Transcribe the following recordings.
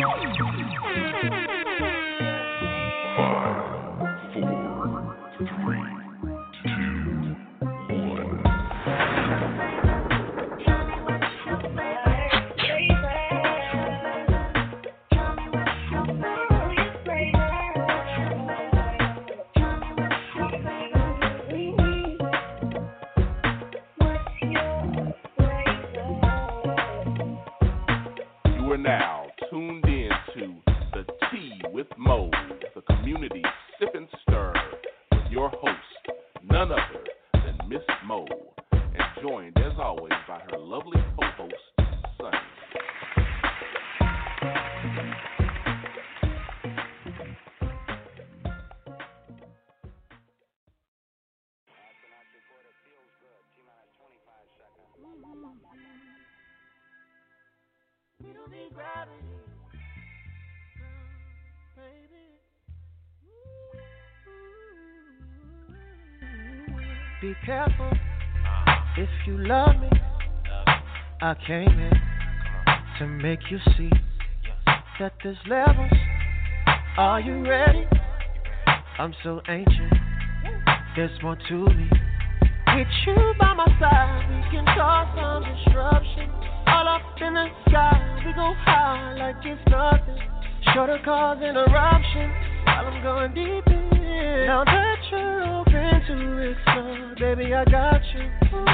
Be careful if you love me. I came in to make you see that there's levels. Are you ready? I'm so ancient. There's more to me. With you by my side, we can cause some disruption. All up in the sky, we go high like it's nothing. Sure to cause interruption while I'm going deep in. Now that you're open to explore, baby, I got you.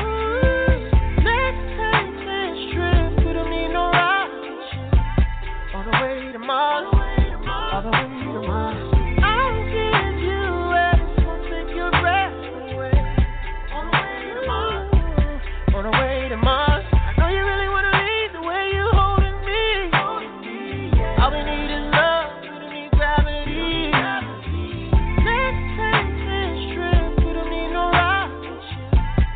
Let's take this trip, we don't need no rocket ship. All the way to Mars, all the way to Mars. I'll give you everything, won't take your breath away. On the way to Mars, on the way to Mars. I know you really wanna leave the way you holding me. All we need is love, we don't need gravity. Let's take this trip, we don't need no rocket ship.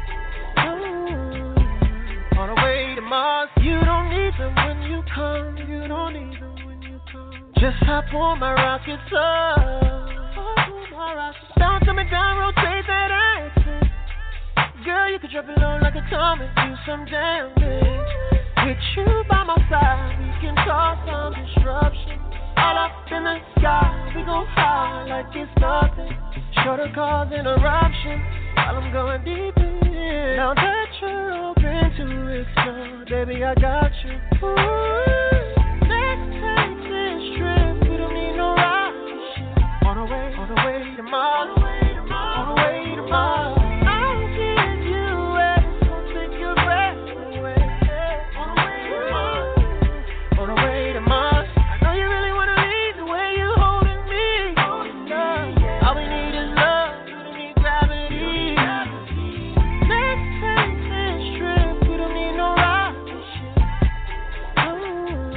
On the way to Mars, you don't need them when you come, you don't need them when you come. Just hop on my rocket up. Down to me down, rotate that axis. Girl, you can drop it low like a comet, do some damage. With you by my side, we can cause some disruption. All up in the sky, we go high like it's nothing. Sure to cause interruption while I'm going deep in. Now that you're open to explore, baby, I got you. Let's take this trip, we don't need no rocket ship. On the way to Mars, on the way to Mars. I'll give you everything, won't take your breath away. On the way to Mars, on the way to Mars. I know you really wanna leave the way you holding me. All we need is love, we don't need gravity. Let's take this trip, we don't need no rocket ship.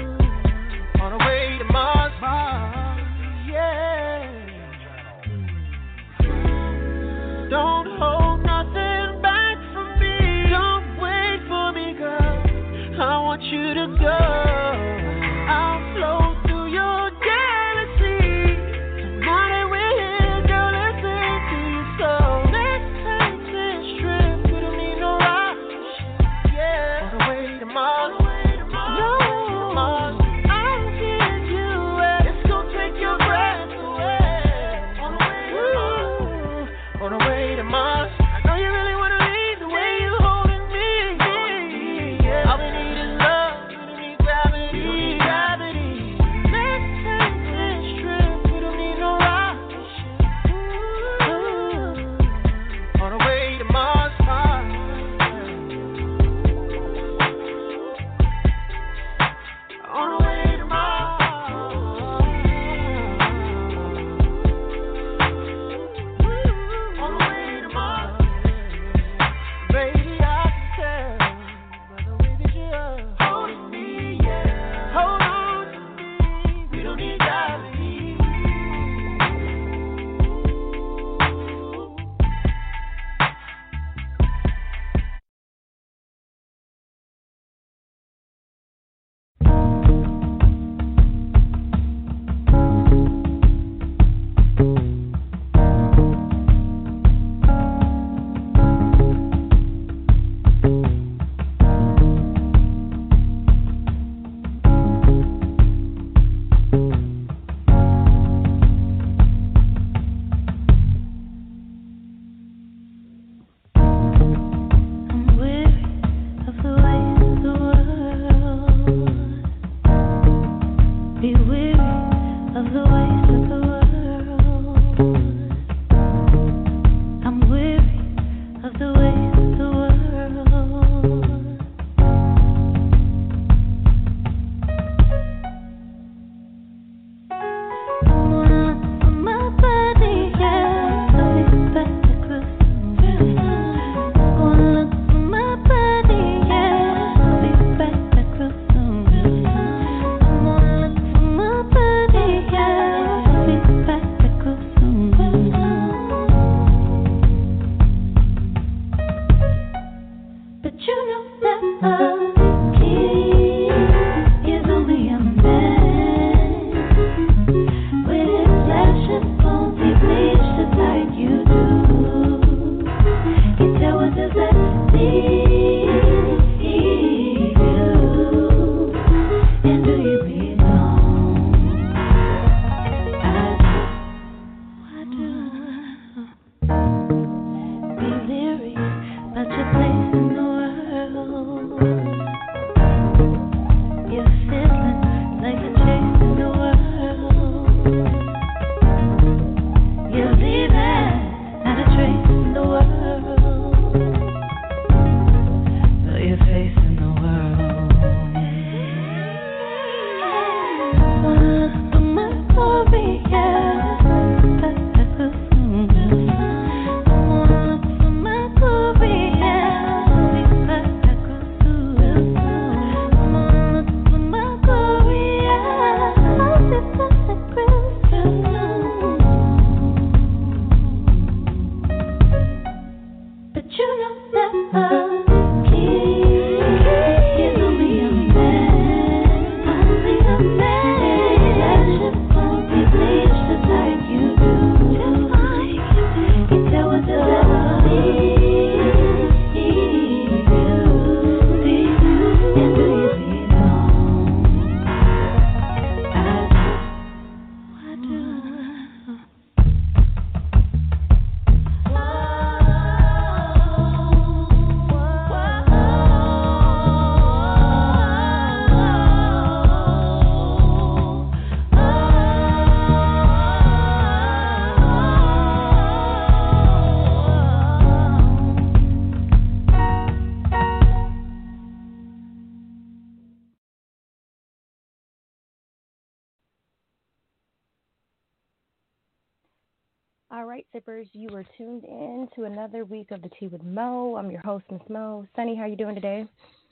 All right, sippers, you are tuned in to another week of the Tea with Mo. I'm your host, Miss Mo. Sunny, how you doing today?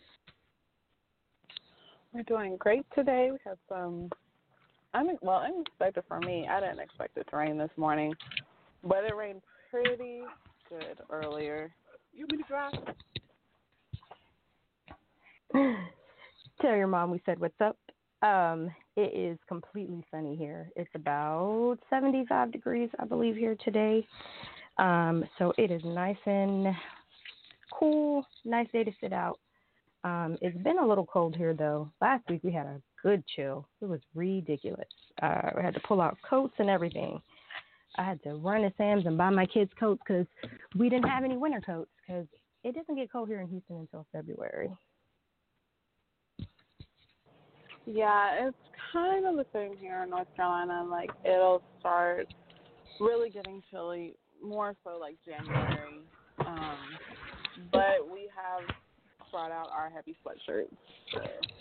We're doing great today. We have unexpected for me. I didn't expect it to rain this morning, but it rained pretty good earlier. You be dry. Tell your mom we said what's up. It is completely sunny here. It's about 75 degrees, I believe, here today. So it is nice and cool. Nice day to sit out. It's been a little cold here, though. Last week we had a good chill. It was ridiculous. We had to pull out coats and everything. I had to run to Sam's and buy my kids coats because we didn't have any winter coats because it doesn't get cold here in Houston until February. Yeah, it's kind of the same here in North Carolina. Like, it'll start really getting chilly, more so like January. But we have brought out our heavy sweatshirts. So.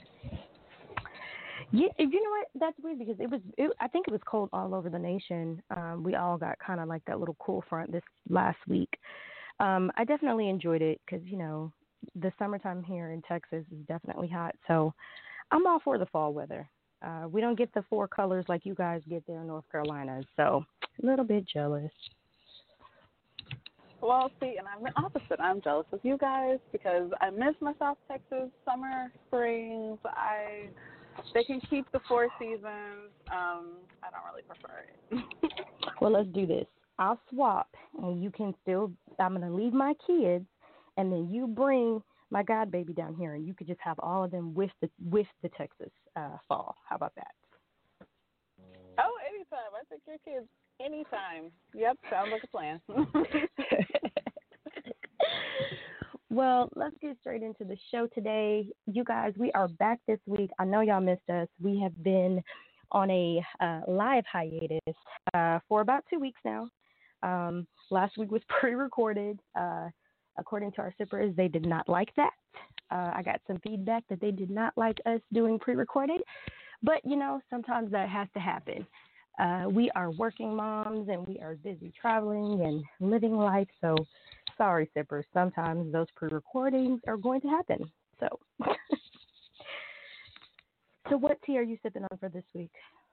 Yeah, you know what? That's weird because I think it was cold all over the nation. We all got kind of like that little cool front this last week. I definitely enjoyed it because, you know, the summertime here in Texas is definitely hot. So I'm all for the fall weather. We don't get the 4 colors like you guys get there in North Carolina. So a little bit jealous. Well, see, and I'm the opposite. I'm jealous of you guys because I miss my South Texas summer, springs. They can keep the 4 seasons. I don't really prefer it. Well, let's do this. I'll swap, and you can still. I'm gonna leave my kids, and then you bring my god baby down here, and you could just have all of them with the Texas fall. How about that? Oh, anytime. I take your kids anytime. Yep, sounds like a plan. Well, let's get straight into the show today. You guys, we are back this week. I know y'all missed us. We have been on a live hiatus for about 2 weeks now. Last week was pre-recorded. According to our sippers, they did not like that. I got some feedback that they did not like us doing pre-recorded. But, you know, sometimes that has to happen. We are working moms, and we are busy traveling and living life, so sorry, sippers. Sometimes those pre-recordings are going to happen. So, so what tea are you sipping on for this week?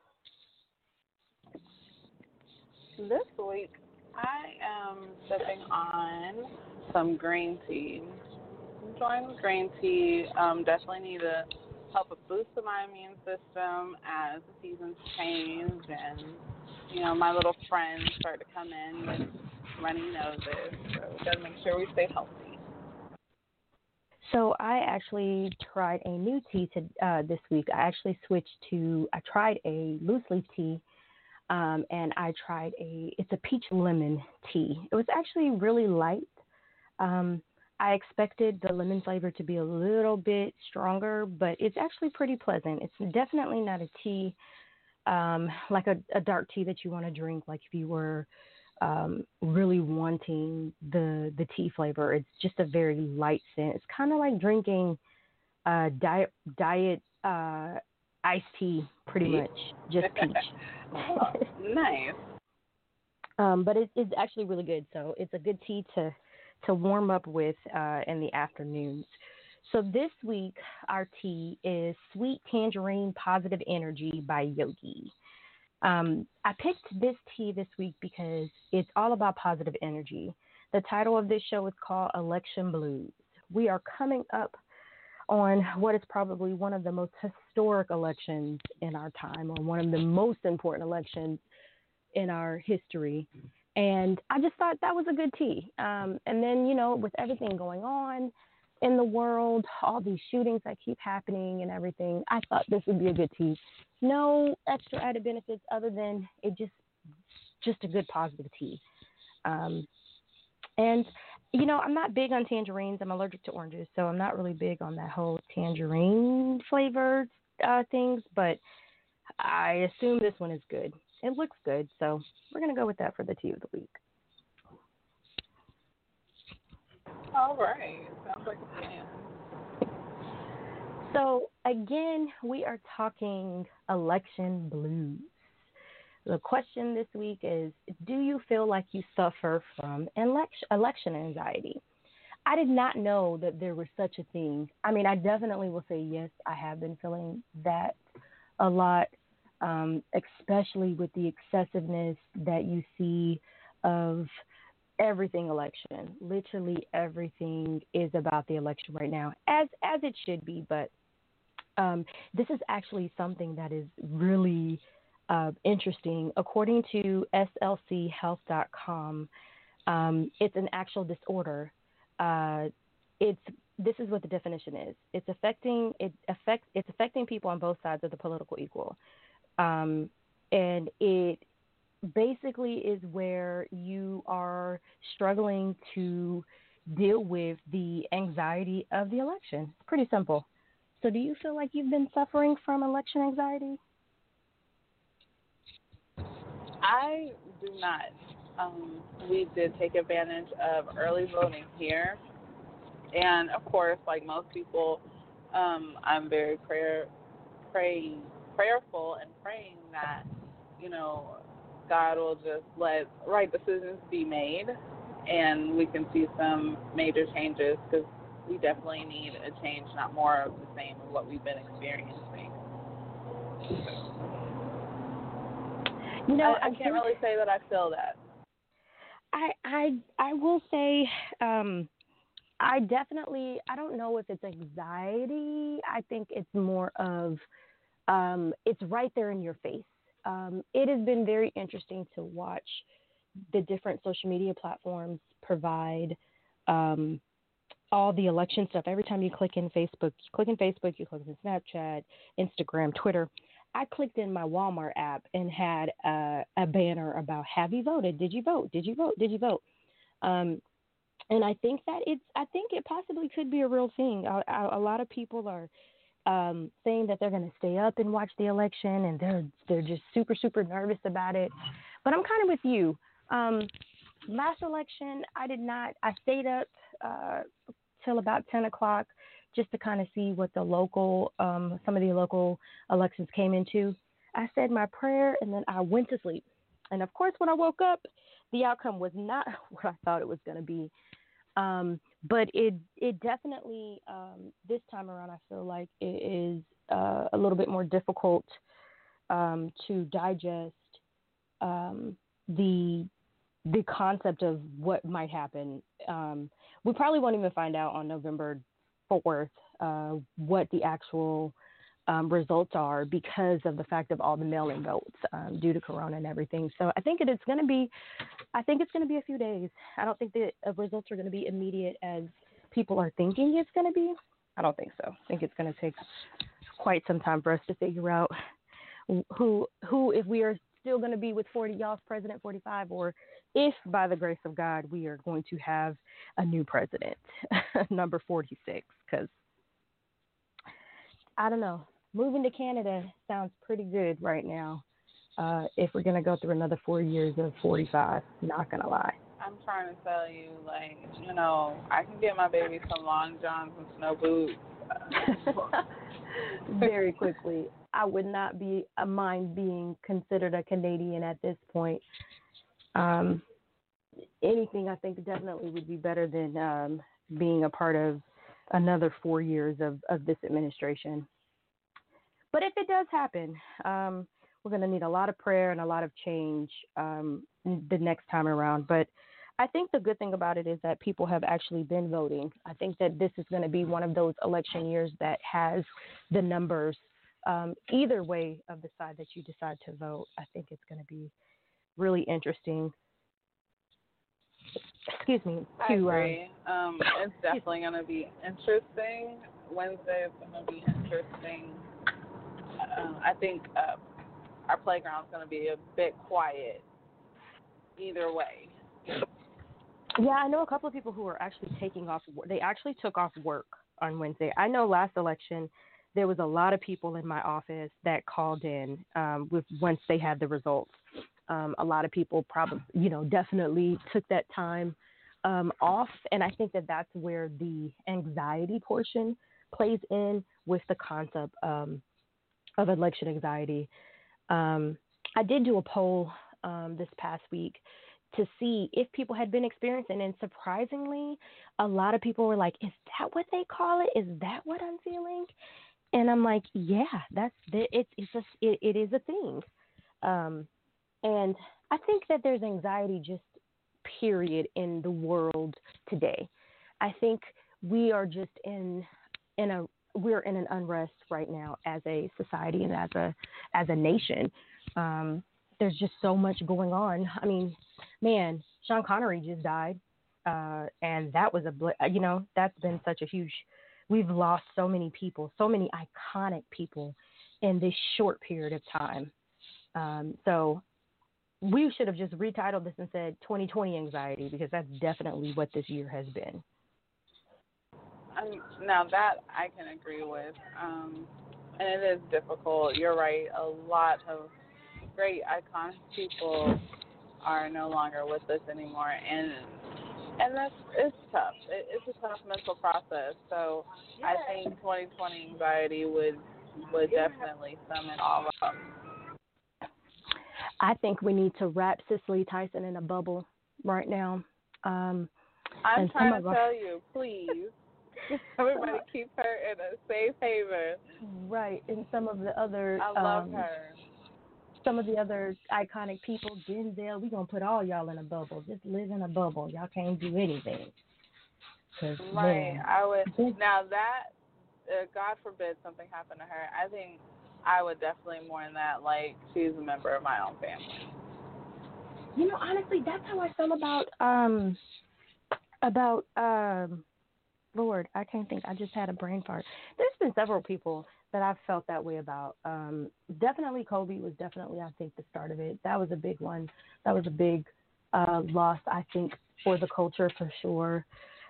This week, I am sipping on some green tea. Enjoying the green tea. Definitely need to help a boost to my immune system as the seasons change and, you know, my little friends start to come in with runny noses. So we got to make sure we stay healthy. So I actually tried a new tea this week. I actually I tried a loose leaf tea, and I tried it's a peach lemon tea. It was actually really light. I expected the lemon flavor to be a little bit stronger, but it's actually pretty pleasant. It's definitely not a tea, like a dark tea that you want to drink, like if you were really wanting the tea flavor. It's just a very light scent. It's kind of like drinking diet iced tea, pretty much, just peach. Oh, nice. But it's actually really good. So it's a good tea to warm up with in the afternoons. So this week, our tea is Sweet Tangerine Positive Energy by Yogi. I picked this tea this week because it's all about positive energy. The title of this show is called Election Blues. We are coming up on what is probably one of the most historic elections in our time, or one of the most important elections in our history. And I just thought that was a good tea. And then, you know, with everything going on in the world, all these shootings that keep happening and everything, I thought this would be a good tea. No extra added benefits other than it just a good positive tea. And, you know, I'm not big on tangerines. I'm allergic to oranges, so I'm not really big on that whole tangerine flavored things, but I assume this one is good. It looks good, so we're going to go with that for the tea of the week. All right. Sounds like a plan. So, again, we are talking election blues. The question this week is, do you feel like you suffer from election anxiety? I did not know that there was such a thing. I mean, I definitely will say yes, I have been feeling that a lot, especially with the excessiveness that you see of everything election. Literally everything is about the election right now, as it should be. But this is actually something that is really interesting. According to slchealth.com, it's an actual disorder. This is what the definition is. It's affecting people on both sides of the political equal, and it basically is where you are struggling to deal with the anxiety of the election. Pretty simple. So, do you feel like you've been suffering from election anxiety? I do not. We did take advantage of early voting here. And, of course, like most people, I'm very prayerful and praying that, God will just let right decisions be made and we can see some major changes because we definitely need a change, not more of the same of what we've been experiencing. I can't really say that I feel that. I will say I don't know if it's anxiety. I think it's more of it's right there in your face. It has been very interesting to watch the different social media platforms provide all the election stuff. Every time you click in Facebook, you click in Snapchat, Instagram, Twitter. I clicked in my Walmart app and had a banner about, have you voted? Did you vote? Did you vote? Did you vote? And I think that it possibly could be a real thing. A lot of people are saying that they're going to stay up and watch the election, and they're just super, super nervous about it. But I'm kind of with you. Last election, I stayed up till about 10 o'clock just to kind of see what the some of the local elections came into. I said my prayer, and then I went to sleep. And, of course, when I woke up, the outcome was not what I thought it was going to be. But it definitely, this time around, I feel like it is a little bit more difficult to digest the concept of what might happen. We probably won't even find out on November 4th what the actual results are because of the fact of all the mail-in votes due to Corona and everything. So I think it's going to be a few days. I don't think the results are going to be immediate as people are thinking it's going to be. I don't think so. I think it's going to take quite some time for us to figure out who if we are still going to be with President 45, or if by the grace of God we are going to have a new president, number 46, because I don't know. Moving to Canada sounds pretty good right now. If we're going to go through another 4 years of 45, not going to lie. I'm trying to tell you, I can get my baby some long johns and snow boots. Very quickly. I would not mind being considered a Canadian at this point. Anything I think definitely would be better than being a part of another 4 years of this administration. But if it does happen, we're going to need a lot of prayer and a lot of change the next time around. But I think the good thing about it is that people have actually been voting. I think that this is going to be one of those election years that has the numbers either way of the side that you decide to vote. I think it's going to be really interesting. Excuse me. I agree. It's definitely going to be interesting. Wednesday is going to be interesting. I think our playground's going to be a bit quiet either way. Yeah, I know a couple of people who are actually taking off. They actually took off work on Wednesday. I know last election there was a lot of people in my office that called in once they had the results. A lot of people probably, definitely took that time off, and I think that that's where the anxiety portion plays in with the concept of election anxiety. I did do a poll this past week to see if people had been experiencing, and surprisingly, a lot of people were like, "Is that what they call it? Is that what I'm feeling?" And I'm like, "Yeah, it is a thing." Um, and I think that there's anxiety just period in the world today. I think we are just in a we're in an unrest right now as a society and as a nation. There's just so much going on. I mean, man, Sean Connery just died, and that was that's been such a huge. We've lost so many people, so many iconic people in this short period of time. So we should have just retitled this and said 2020 anxiety, because that's definitely what this year has been. Now that I can agree with, and it is difficult. You're right. A lot of great iconic people are no longer with us anymore, and it's tough. It's a tough mental process. So I think 2020 anxiety would definitely sum it all up. I think we need to wrap Cicely Tyson in a bubble right now. I'm trying to tell you, please. Everybody keep her in a safe haven. Right, and some of the other I love her. Some of the other iconic people, Denzel, we're going to put all y'all in a bubble. Just live in a bubble. Y'all can't do anything. Right. Man. I would. Now that, God forbid something happened to her, I think I would definitely mourn that like she's a member of my own family. You know, honestly, that's how I feel about Lord, I can't think. I just had a brain fart. There's been several people that I've felt that way about. Definitely Kobe was definitely, I think, the start of it. That was a big one. That was a big loss, I think, for the culture for sure.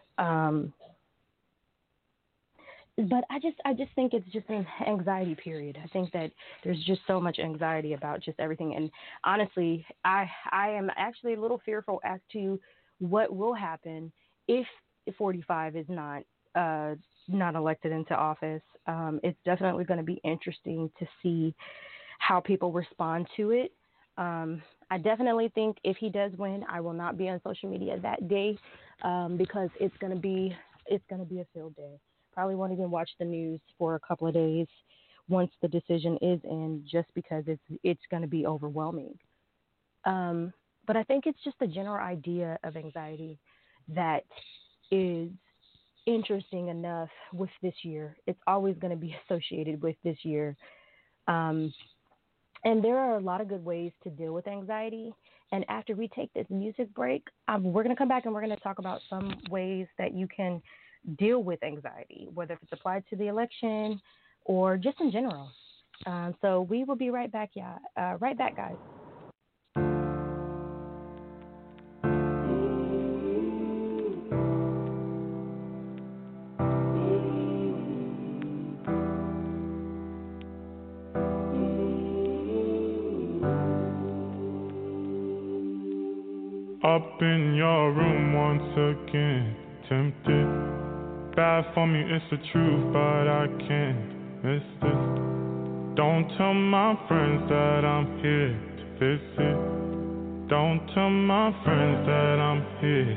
But I just think it's just an anxiety period. I think that there's just so much anxiety about just everything. And honestly, I am actually a little fearful as to what will happen if 45 is not elected into office. It's definitely going to be interesting to see how people respond to it. I definitely think if he does win, I will not be on social media that day because it's going to be a field day. Probably won't even watch the news for a couple of days once the decision is in, just because it's going to be overwhelming. But I think it's just a general idea of anxiety that is interesting enough with this year. It's always going to be associated with this year. And there are a lot of good ways to deal with anxiety. And after we take this music break, we're going to come back and we're going to talk about some ways that you can deal with anxiety, whether it's applied to the election or just in general. So we will be right back, right back, guys. Up in your room once again, tempted. Bad for me, it's the truth, but I can't miss this. Don't tell my friends that I'm here to visit. Don't tell my friends that I'm here.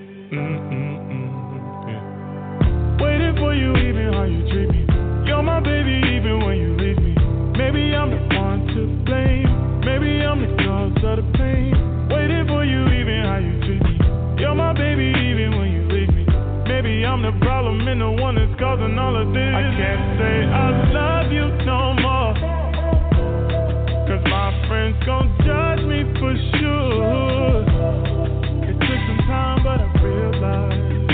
Yeah. Waiting for you, even how you treat me. You're my baby, even when you leave me. Maybe I'm the one to blame. Maybe I'm the cause of the pain. Waiting for you, even how you treat me. You're my baby, even when you leave me. Maybe I'm the problem and the one that's causing all of this. I can't say I love you no more, cause my friends gon' judge me for sure. It took some time, but I realized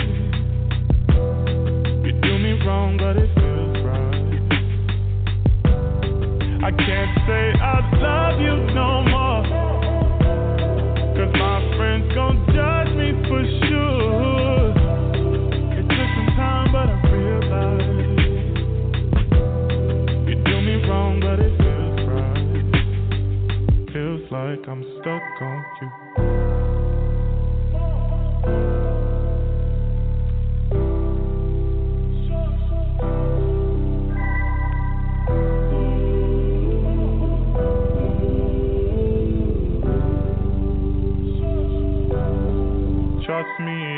you do me wrong, but it feels right. I can't say I love you no more, cause my friends gon' judge me for sure. It took some time, but I realized you do me wrong, but it feels right. Feels like I'm stuck on you.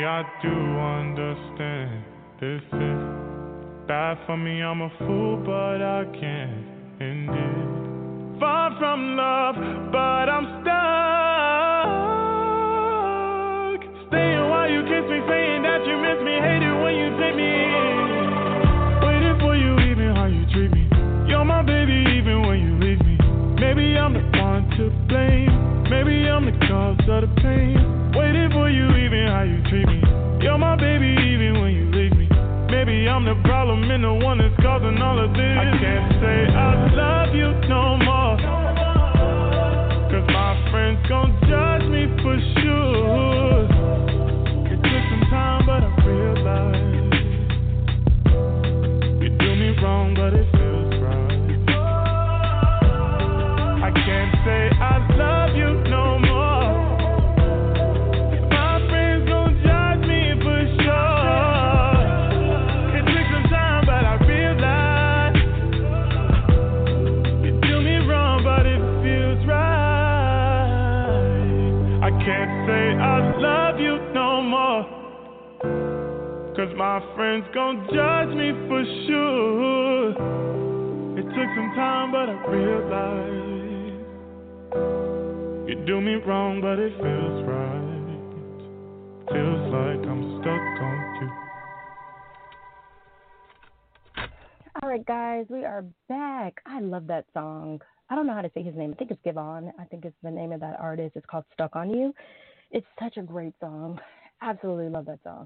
I do understand this is bad for me. I'm a fool, but I can't end it. Far from love, but I'm stuck. Staying while you kiss me, saying that you miss me. Hate it when you take me in. Waiting for you, even how you treat me. You're my baby, even when you leave me. Maybe I'm the one to blame. Maybe I'm the cause of the pain. Waiting for you, even how you treat me. You're my baby, even when you leave me. Maybe I'm the problem and the one that's causing all of this. I can't say I love you no more, 'cause my friends gon' judge me for sure. It took some time, but I realized you do me wrong, but it feels right. I can't say I love you no more. Can't say I love you no more, 'cause my friends gon' judge me for sure. It took some time, but I realized you do me wrong, but it feels right. Feels like I'm stuck on you. All right, guys, we are back. I love that song. I don't know how to say his name. I think it's Givon. I think it's the name of that artist. It's called Stuck on You. It's such a great song. Absolutely love that song.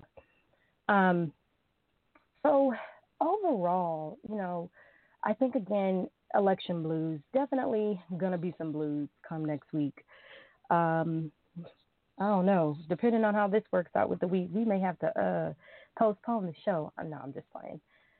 So overall, I think again, election blues, definitely gonna be some blues come next week. I don't know. Depending on how this works out with the week, we may have to postpone the show. No, I'm just playing.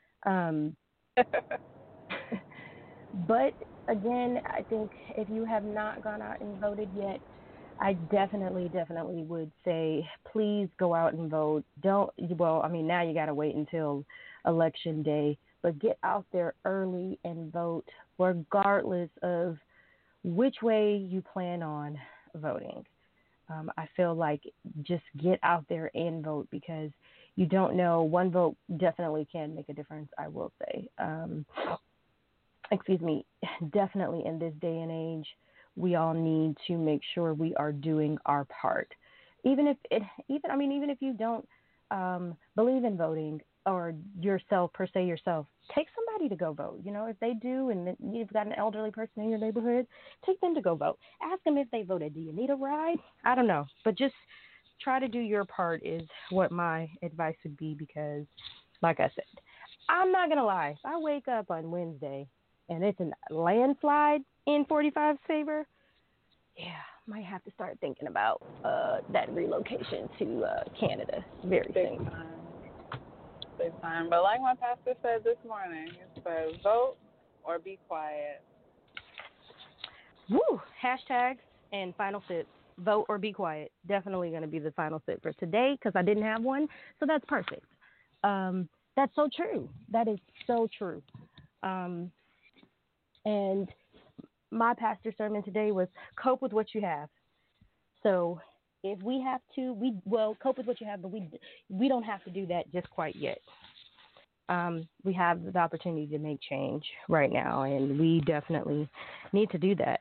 But again, I think if you have not gone out and voted yet, I definitely would say please go out and vote. Now you got to wait until election day, but get out there early and vote regardless of which way you plan on voting. I feel like just get out there and vote because you don't know. One vote definitely can make a difference, I will say. Definitely in this day and age, we all need to make sure we are doing our part. Even if you don't believe in voting or yourself, take somebody to go vote. If they do and you've got an elderly person in your neighborhood, take them to go vote. Ask them if they voted. Do you need a ride? I don't know. But just try to do your part is what my advice would be because, like I said, I'm not going to lie. If I wake up on Wednesday and it's a landslide in 45's favor, might have to start thinking about that relocation to Canada very soon. Big time. But like my pastor said this morning, it says vote or be quiet. Woo! Hashtags and final sip. Vote or be quiet. Definitely going to be the final sip for today because I didn't have one, so that's perfect. That's so true. That is so true. And my pastor's sermon today was cope with what you have. So if we have to, cope with what you have, but we don't have to do that just quite yet. We have the opportunity to make change right now, and we definitely need to do that.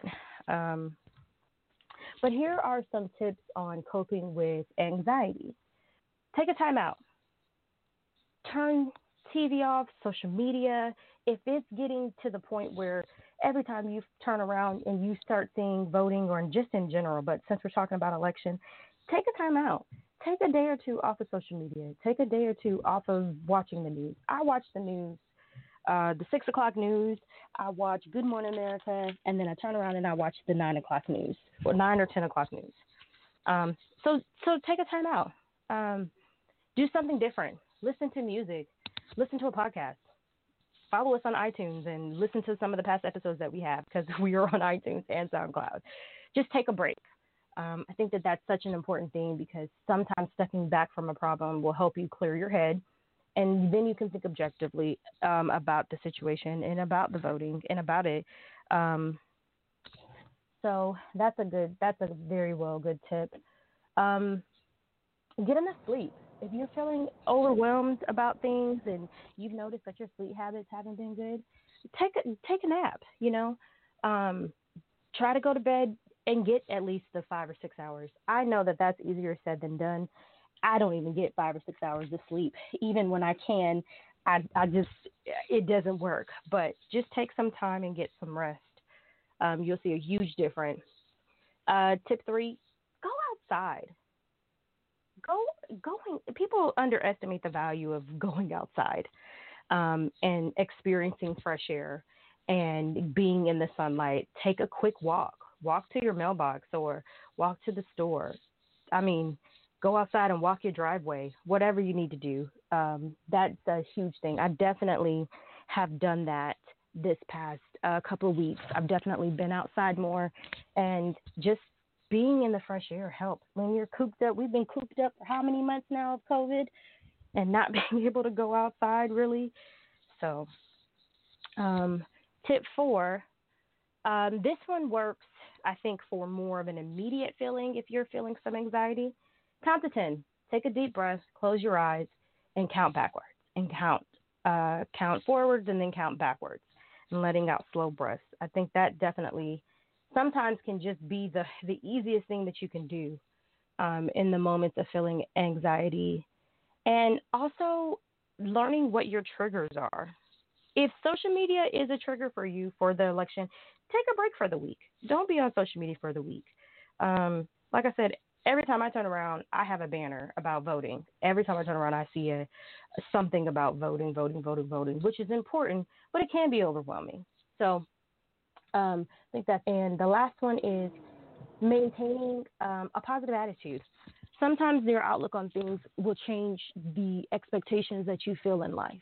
But here are some tips on coping with anxiety. Take a time out. Turn TV off, social media. If it's getting to the point where every time you turn around and you start seeing voting or just in general, but since we're talking about election, take a time out. Take a day or two off of social media. Take a day or two off of watching the news. I watch the news, the 6 o'clock news. I watch Good Morning America, and then I turn around and I watch the 9 o'clock news or 9 or 10 o'clock news. So take a time out. Do something different. Listen to music. Listen to a podcast. Follow us on iTunes and listen to some of the past episodes that we have because we are on iTunes and SoundCloud. Just take a break. I think that that's such an important thing because sometimes stepping back from a problem will help you clear your head, and then you can think objectively about the situation and about the voting and about it. So that's a very good tip. Get enough sleep. If you're feeling overwhelmed about things and you've noticed that your sleep habits haven't been good, take a nap. Try to go to bed and get at least the 5 or 6 hours. I know that that's easier said than done. I don't even get 5 or 6 hours of sleep, even when I can. I just it doesn't work. But just take some time and get some rest. You'll see a huge difference. Tip 3: go outside. Going. People underestimate the value of going outside and experiencing fresh air and being in the sunlight. Take a quick walk. Walk to your mailbox or walk to the store. I mean, go outside and walk your driveway. Whatever you need to do. That's a huge thing. I definitely have done that this past couple of weeks. I've definitely been outside more, and just being in the fresh air helps. When you're cooped up, we've been cooped up for how many months now of COVID and not being able to go outside really. So, tip 4, this one works, I think, for more of an immediate feeling. If you're feeling some anxiety, count to 10. Take a deep breath, close your eyes, and count backwards. And count forwards and then count backwards, and letting out slow breaths. I think that definitely sometimes can just be the easiest thing that you can do in the moments of feeling anxiety. And also learning what your triggers are. If social media is a trigger for you for the election, take a break for the week. Don't be on social media for the week. Like I said, every time I turn around, I have a banner about voting. Every time I turn around, I see something about voting, which is important, but it can be overwhelming. So I think and the last one is maintaining a positive attitude. Sometimes your outlook on things will change the expectations that you feel in life.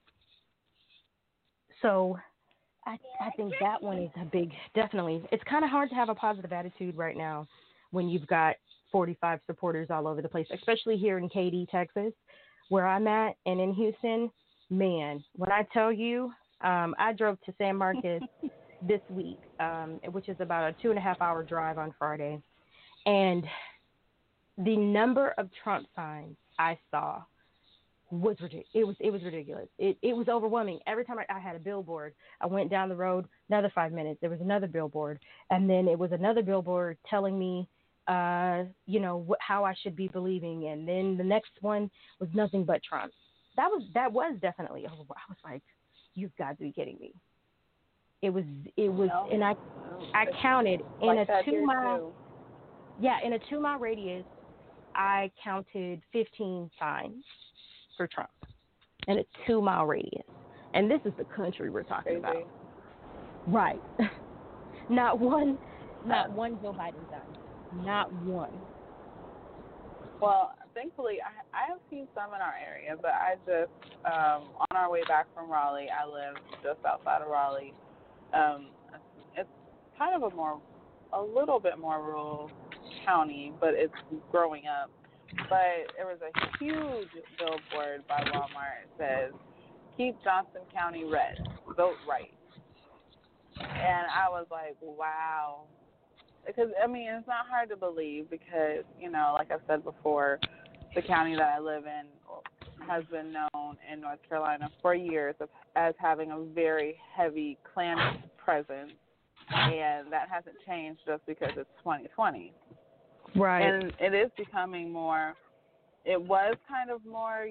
So I think that one is a big, definitely. It's kind of hard to have a positive attitude right now when you've got 45 supporters all over the place, especially here in Katy, Texas, where I'm at, and in Houston. Man, when I tell you, I drove to San Marcos this week, which is about a 2.5-hour drive on Friday, and the number of Trump signs I saw was ridiculous. It was ridiculous. It was overwhelming. Every time I had a billboard, I went down the road, another 5 minutes, there was another billboard, and then it was another billboard telling me, how I should be believing, and then the next one was nothing but Trump. That was definitely overwhelming. I was like, you've got to be kidding me. It was, and I counted in a 2-mile. Yeah, in a 2-mile radius, I counted 15 signs for Trump in a 2-mile radius, and this is the country we're talking about. Right. Not one Joe Biden sign. Not one. Well, thankfully, I have seen some in our area, but I just, on our way back from Raleigh, I live just outside of Raleigh. It's kind of a little bit more rural county, but it's growing up. But there was a huge billboard by Walmart that says, "Keep Johnson County red, vote right." And I was like, wow. Because, it's not hard to believe because, like I said before, the county that I live in has been known in North Carolina for years as having a very heavy Klan presence, and that hasn't changed just because it's 2020. Right. And it is becoming more, it was kind of more,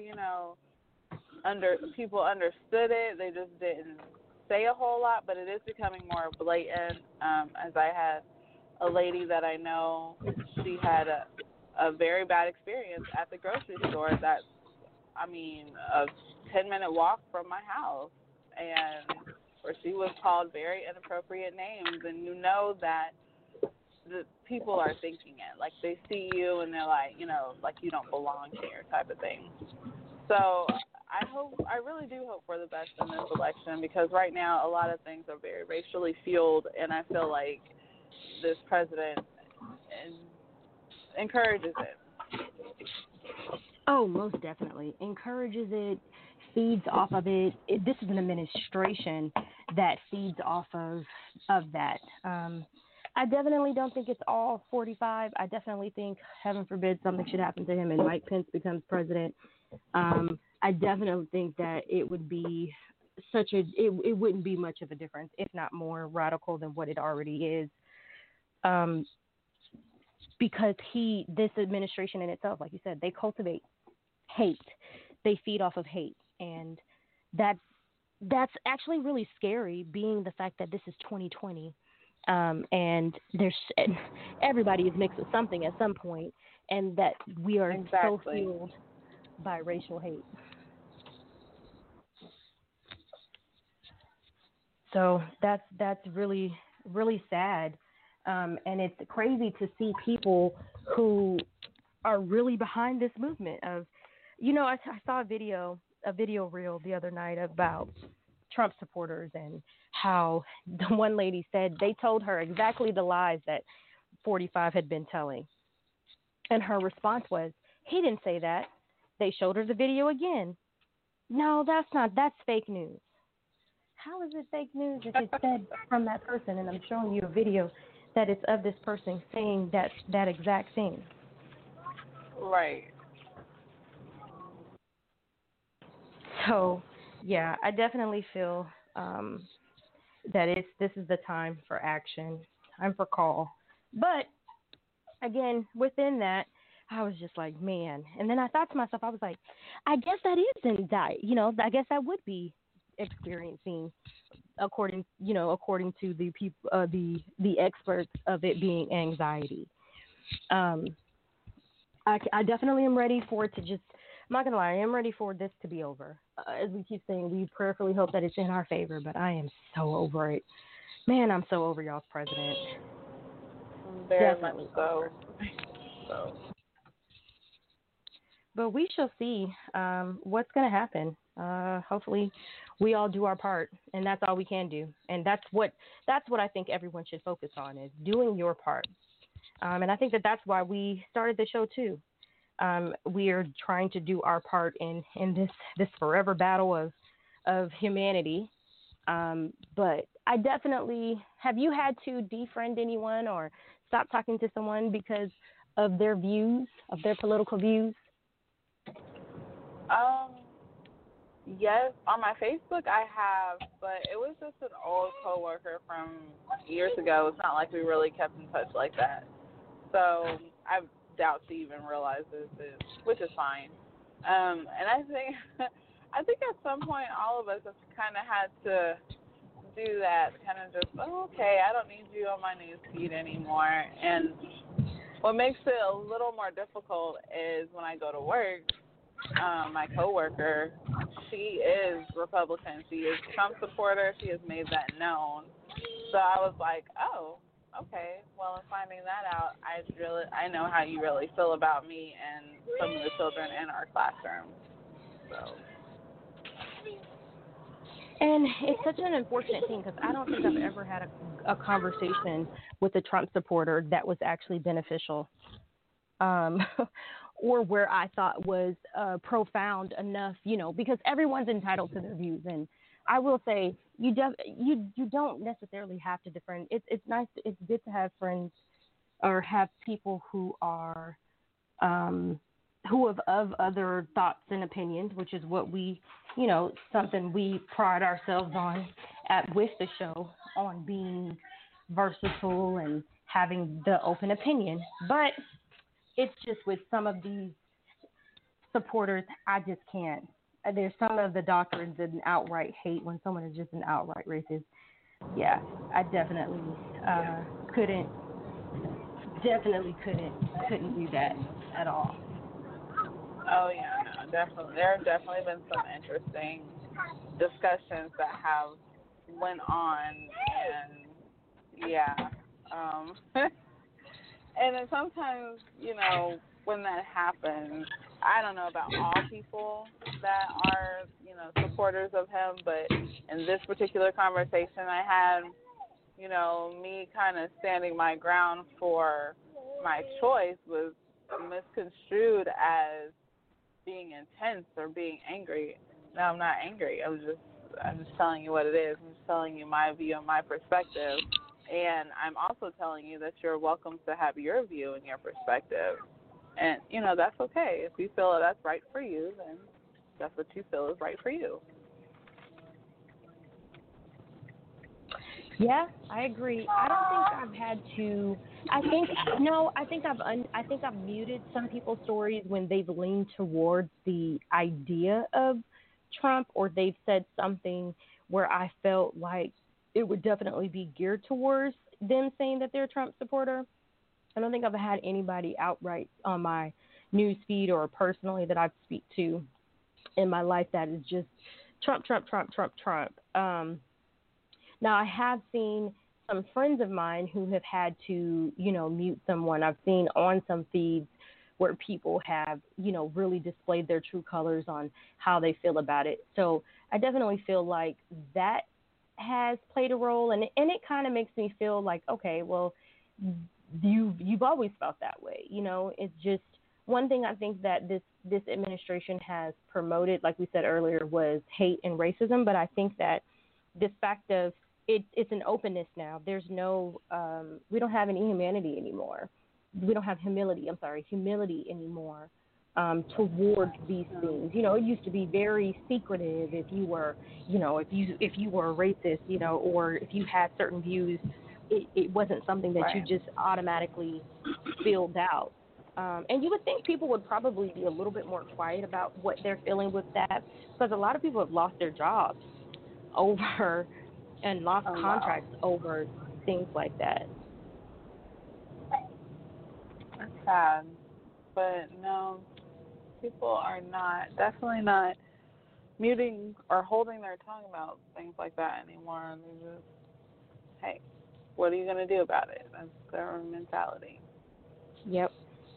people understood it, they just didn't say a whole lot, but it is becoming more blatant. As I had a lady that I know, she had a very bad experience at the grocery store that's, a 10-minute walk from my house, and where she was called very inappropriate names, and that the people are thinking it. Like, they see you and they're like, like you don't belong here type of thing. So I really do hope for the best in this election, because right now a lot of things are very racially fueled, and I feel like this president encourages it. Oh, most definitely. Encourages it, feeds off of it. This is an administration that feeds off of that. I definitely don't think it's all 45. I definitely think, heaven forbid, something should happen to him and Mike Pence becomes president. I definitely think that it would be it wouldn't be much of a difference, if not more radical than what it already is. Because this administration in itself, like you said, they cultivate hate. They feed off of hate, and that's actually really scary, being the fact that this is 2020, and everybody is mixed with something at some point, and that we are so fueled by racial hate. So that's really, really sad. And it's crazy to see people who are really behind this movement of, I saw a video reel the other night about Trump supporters and how the one lady said they told her exactly the lies that 45 had been telling. And her response was, he didn't say that. They showed her the video again. No, that's fake news. How is it fake news if it's said from that person, and I'm showing you a video that it's of this person saying that exact thing? Right. So, yeah, I definitely feel that this is the time for action, time for call. But, again, within that, I was just like, man. And then I thought to myself, I was like, I guess that is anxiety. I guess that would be experiencing, according to the people, the experts, of it being anxiety. I definitely am ready for it to just, I'm not gonna lie, I am ready for this to be over. As we keep saying, we prayerfully hope that it's in our favor, but I am so over it. Man, I'm so over y'all's president. Very Definitely much so. So. But we shall see what's going to happen. Hopefully, we all do our part, and that's all we can do. And that's what I think everyone should focus on, is doing your part. And I think that's why we started the show too. We are trying to do our part in this forever battle of humanity. But I definitely, have you had to defriend anyone or stop talking to someone because of their views, of their political views? Yes, on my Facebook I have, but it was just an old coworker from years ago. It's not like we really kept in touch like that. So I doubt she even realizes it, which is fine. And I think at some point all of us have kind of had to do that, kind of just, okay, I don't need you on my news feed anymore. And what makes it a little more difficult is when I go to work, my coworker, she is Republican. She is a Trump supporter. She has made that known. So I was like, oh, okay. Well, in finding that out, I know how you really feel about me and some of the children in our classroom. So. And it's such an unfortunate thing, because I don't think I've ever had a conversation with a Trump supporter that was actually beneficial, or where I thought was profound enough, because everyone's entitled to their views. And I will say, you don't necessarily have to defend. It's nice. It's good to have friends or have people who are who have of other thoughts and opinions, which is what we, something we pride ourselves on with the show, on being versatile and having the open opinion. But it's just with some of these supporters, I just can't. There's some of the doctrines and outright hate when someone is just an outright racist. Yeah, I definitely couldn't do that at all. Oh, yeah, no, definitely. There have definitely been some interesting discussions that have went on, and, yeah. And then sometimes, when that happens, I don't know about all people that are, supporters of him, but in this particular conversation I had, me kind of standing my ground for my choice was misconstrued as being intense or being angry. No, I'm not angry. I'm just telling you what it is. I'm just telling you my view and my perspective. And I'm also telling you that you're welcome to have your view and your perspective. And, that's okay. If you feel that's right for you, then that's what you feel is right for you. Yeah, I agree. I don't think I've had to. I think I've muted some people's stories when they've leaned towards the idea of Trump, or they've said something where I felt like it would definitely be geared towards them saying that they're a Trump supporter. I don't think I've had anybody outright on my news feed or personally that I speak to in my life that is just Trump, Trump, Trump, Trump, Trump. Now, I have seen some friends of mine who have had to, mute someone. I've seen on some feeds where people have, really displayed their true colors on how they feel about it. So I definitely feel like that has played a role, and it kind of makes me feel like, okay, well, you've always felt that way. It's just one thing I think that this administration has promoted, like we said earlier, was hate and racism. But I think that this fact of it's an openness now. There's no, we don't have any humanity anymore. We don't have humility anymore towards these things. It used to be very secretive if you were, if you were a racist, or if you had certain views, it wasn't something that you just automatically filled out. And you would think people would probably be a little bit more quiet about what they're feeling with that, because a lot of people have lost their jobs over and lost contracts over things like that. That's sad. But no, people are definitely not muting or holding their tongue about things like that anymore. And they're just, hey, what are you going to do about it? That's their mentality. Yep.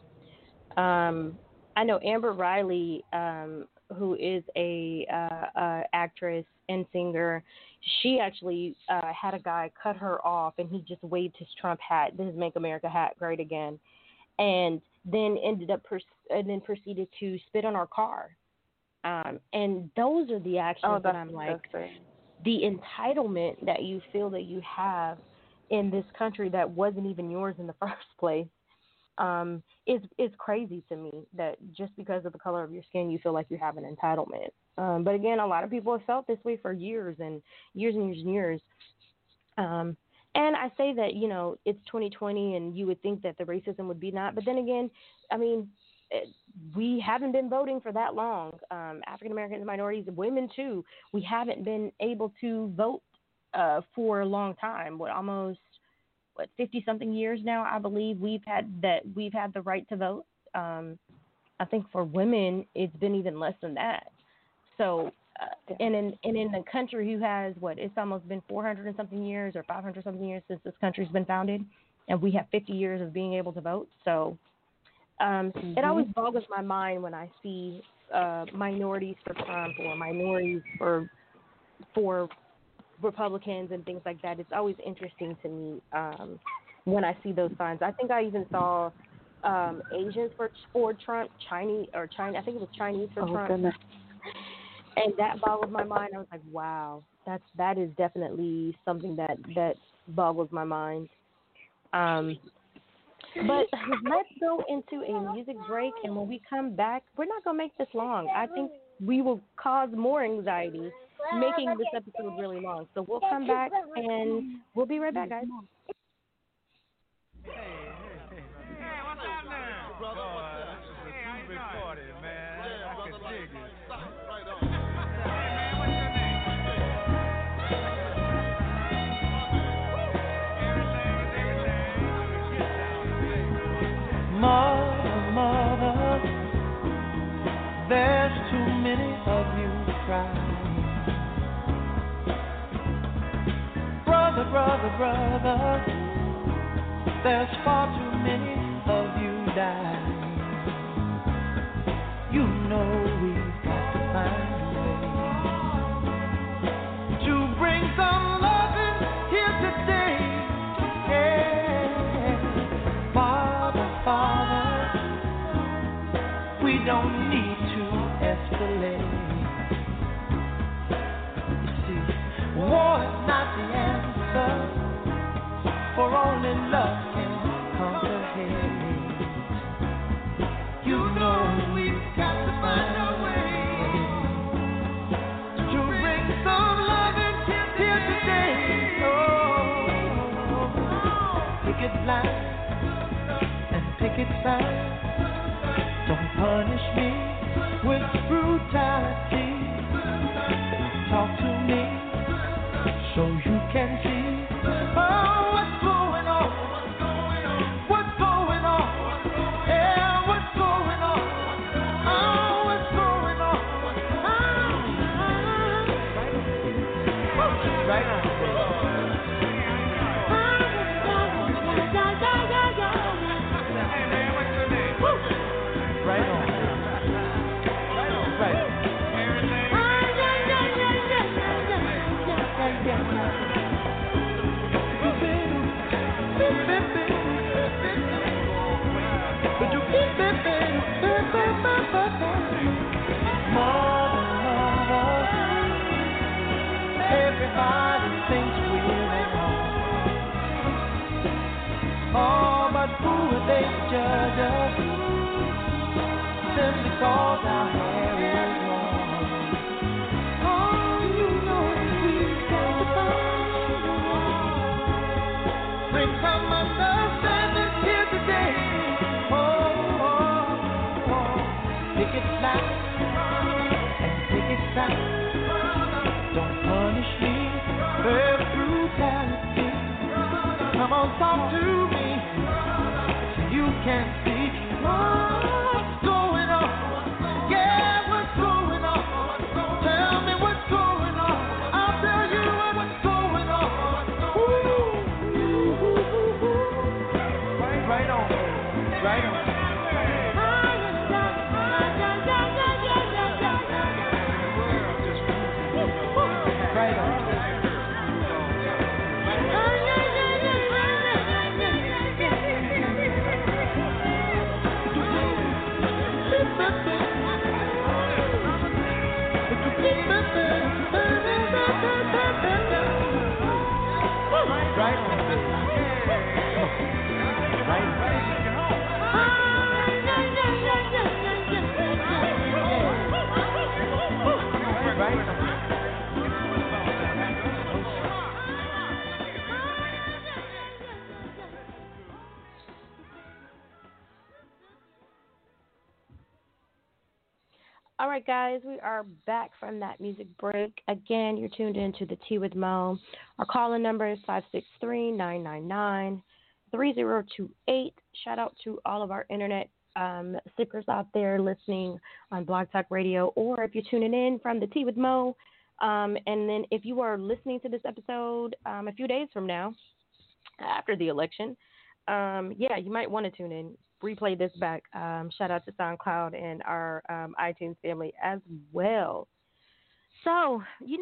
I know Amber Riley, who is a actress and singer. She actually had a guy cut her off, and he just waved his Trump hat, his "Make America Hat Great Again," and then proceeded to spit on our car. And those are the actions that I'm like, the entitlement that you feel that you have in this country that wasn't even yours in the first place. Is crazy to me, that just because of the color of your skin you feel like you have an entitlement. But again, a lot of people have felt this way for years and years and years and years. And I say that, it's 2020 and you would think that the racism would be not. But then again, I mean, we haven't been voting for that long. African Americans, minorities, women too. We haven't been able to vote for a long time. Almost 50-something years now, I believe we've had the right to vote. I think for women, it's been even less than that. So, and in a country who has it's almost been 400 and something years or 500 something years since this country's been founded, and we have 50 years of being able to vote. So, it always boggles my mind when I see minorities for Trump or minorities for Republicans and things like that. It's always interesting to me when I see those signs. I think I even saw Asians for Trump, Chinese. I think it was Chinese for Trump. Goodness. And that boggled my mind. I was like, wow, that is definitely something that boggles my mind. But let's go into a music break, and when we come back, we're not going to make this long. I think we will cause more anxiety making this episode really long. So we'll come back, and we'll be right back, guys. Hey, what's up now? Brother, what's up? This is a big party, man. I can dig it. Right on. Hey, man, what's your name? Mother, there's too many of you crying. Brother, there's far too many of you dying. You know we've got to find a way to bring some loving here today. Yeah. Father, we don't need to escalate. You see, war is not the answer. picket signs. Don't punish me with brutality. Talk to me so you can see. Oh, what's going on? What's going on? Yeah, what's going on? Oh, what's going on? Right on. Right on. Right on. Everybody thinks we're at home. Oh, but who would they judge us? Simply cause our hair is long. Oh, you know we've got to find a way. Bring some understanding here today. Oh, oh, oh. Pick it loud and pick it sound. Don't punish me with brutality. Come on, talk to me so you can see what's going on. Yeah, what's going on? Tell me what's going on. I'll tell you what's going on. Right on, right on. Right on. Right on. All right, guys, we are back from that music break. Again, you're tuned into the Tea with Mo. Our call-in number is 563-999-3028. Shout out to all of our internet stickers out there listening on Blog Talk Radio, or if you're tuning in from the Tea with Mo. And then if you are listening to this episode a few days from now, after the election, you might want to tune in. Replay this back. Shout out to SoundCloud and our iTunes family as well. So,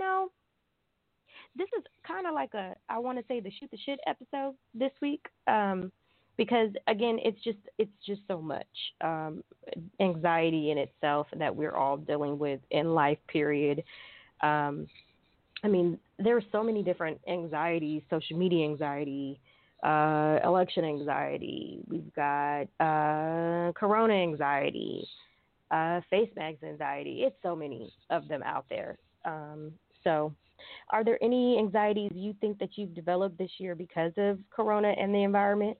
this is kind of like I want to say the shoot the shit episode this week, because again, it's just so much anxiety in itself that we're all dealing with in life. Period. I mean, there are so many different anxieties: social media anxiety, election anxiety. We've got corona anxiety, face mask anxiety. It's so many of them out there. So are there any anxieties you think that you've developed this year because of corona and the environment?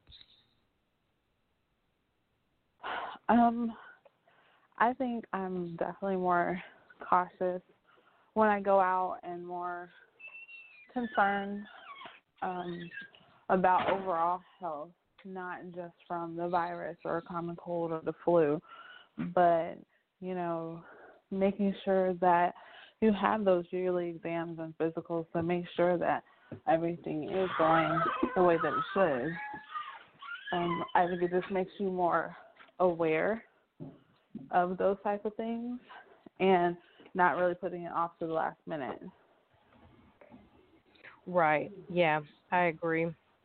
I think I'm definitely more cautious when I go out and more concerned about overall health, not just from the virus or a common cold or the flu, but, making sure that you have those yearly exams and physicals to make sure that everything is going the way that it should. I think it just makes you more aware of those type of things and not really putting it off to the last minute. Right. Yeah, I agree.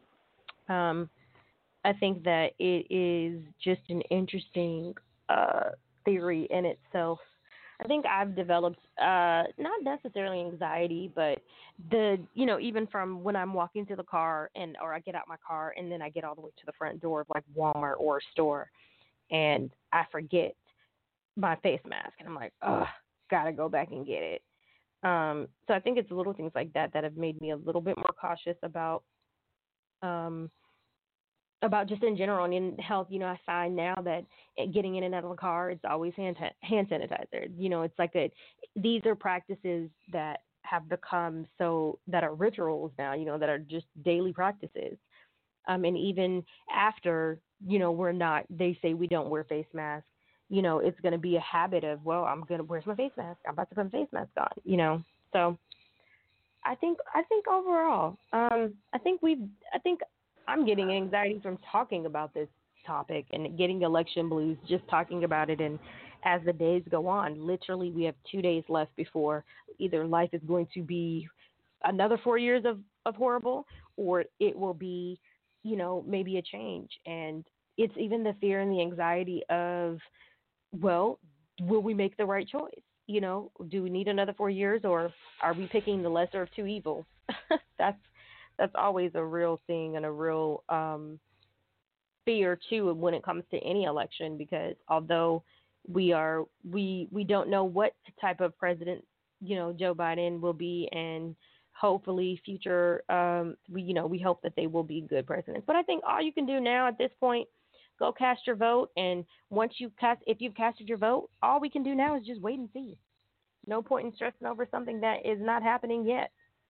I think that it is just an interesting theory in itself. I think I've developed not necessarily anxiety, but even from when I'm walking to the car or I get out my car and then I get all the way to the front door of like Walmart or a store and I forget my face mask and I'm like, gotta go back and get it. So I think it's little things like that have made me a little bit more cautious about about just in general and in health. I find now that getting in and out of the car, it's always hand sanitizer. It's like these are practices that have become so that are rituals now. That are just daily practices. And even after, we're not. They say we don't wear face masks. It's going to be a habit of, well, where's my face mask? I'm about to put my face mask on. So I think overall, I think I'm getting anxiety from talking about this topic and getting election blues just talking about it. And as the days go on, literally we have 2 days left before either life is going to be another 4 years of horrible, or it will be, maybe a change. And it's even the fear and the anxiety of, well, will we make the right choice? Do we need another 4 years, or are we picking the lesser of two evils? that's that's always a real thing and a real fear too when it comes to any election, because although we don't know what type of president Joe Biden will be, and hopefully future we hope that they will be good presidents. But I think all you can do now at this point, go cast your vote, and once if you've casted your vote, all we can do now is just wait and see. No point in stressing over something that is not happening yet.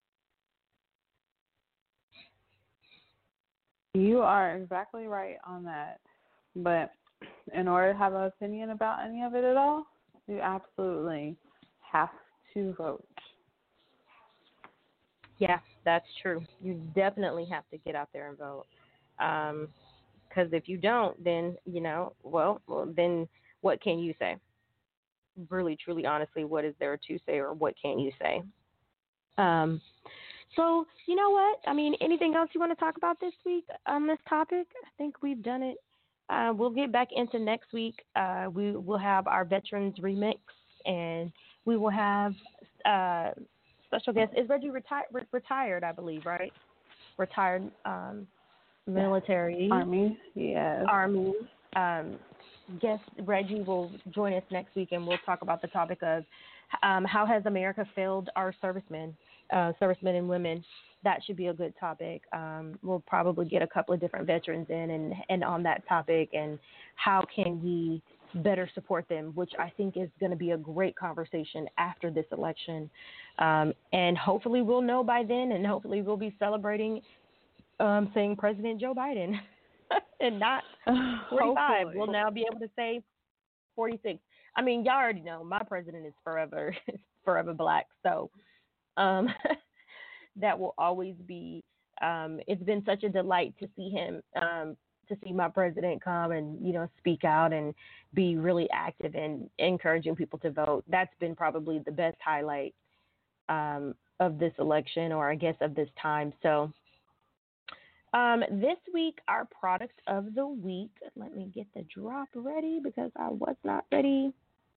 You are exactly right on that. But in order to have an opinion about any of it at all, you absolutely have to vote. Yeah, that's true. You definitely have to get out there and vote. Because if you don't, then then what can you say? Really, truly, honestly, what is there to say, or what can you say? Um, so you know what? I mean, anything else you want to talk about this week on this topic? I think we've done it. We'll get back into next week. We will have our veterans remix, and we will have uh, special guest. Is Reggie retired? I believe, right? Retired military Army, yes. army. Um, guest Reggie will join us next week, and we'll talk about the topic of how has America failed our servicemen and women. That should be a good topic. We'll probably get a couple of different veterans in and on that topic, and how can we better support them, which I think is going to be a great conversation after this election. And hopefully we'll know by then, and hopefully we'll be celebrating saying President Joe Biden and not 45. Hopefully. We'll now be able to say 46. I mean, y'all already know my president is forever black. So um, that will always be. It's been such a delight to see him, to see my president come and speak out and be really active and encouraging people to vote. That's been probably the best highlight of this election, or I guess of this time. So this week, our product of the week. Let me get the drop ready because I was not ready.